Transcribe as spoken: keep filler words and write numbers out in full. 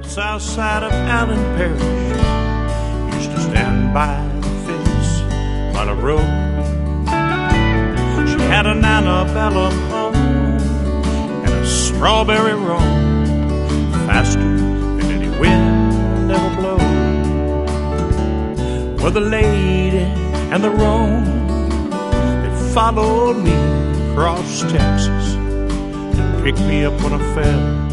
south side of Allen Parish. Used to stand by the fence while I rode. She had an antebellum home and a strawberry roan, faster than any wind ever blow. Well, the lady and the roan, they followed me across Texas and picked me up when I fell.